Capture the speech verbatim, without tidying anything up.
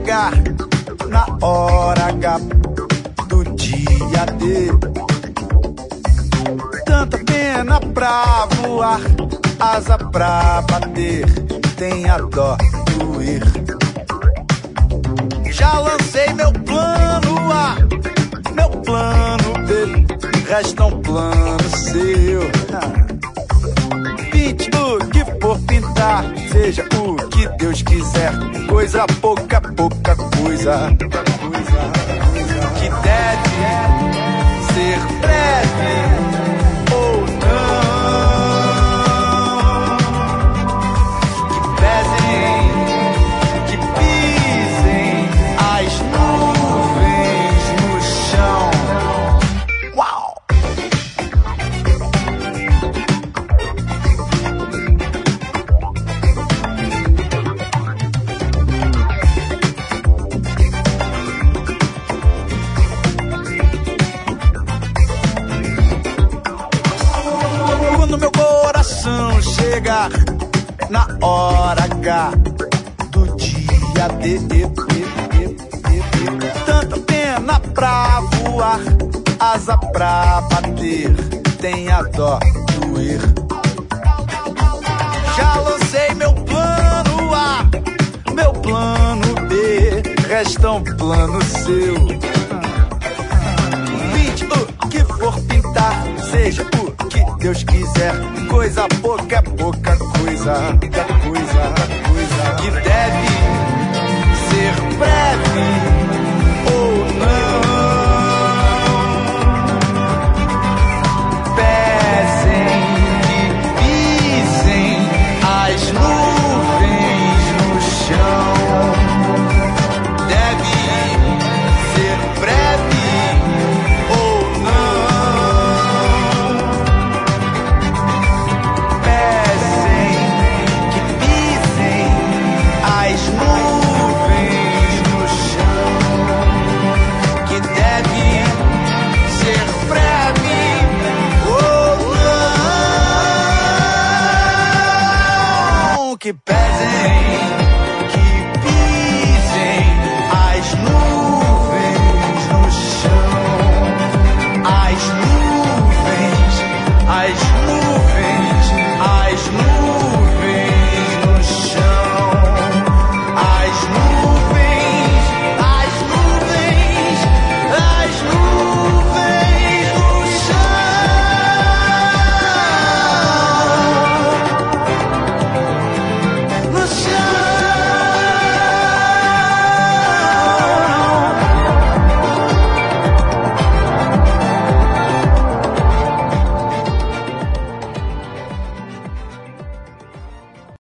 chegar na hora H do dia D. Tanta pena pra voar, asa pra bater, tem a dó doer. Já lancei meu plano A, meu plano B, resta um plano seu. Pinte o que for pintar, seja o que Deus quiser, coisa pouca, pouca coisa, que deve ser breve ou não, que pesem, que pisem as nuvens no chão. Uau! Quando meu coração chegar na hora H do dia D, tanta pena pra voar, asa pra bater, tem a dó doer. Já lancei meu plano A, meu plano B, resta um plano seu. Pinte o que for pintar, seja o que Deus quiser, coisa pouca é pouca coisa, coisa, coisa, que deve ser breve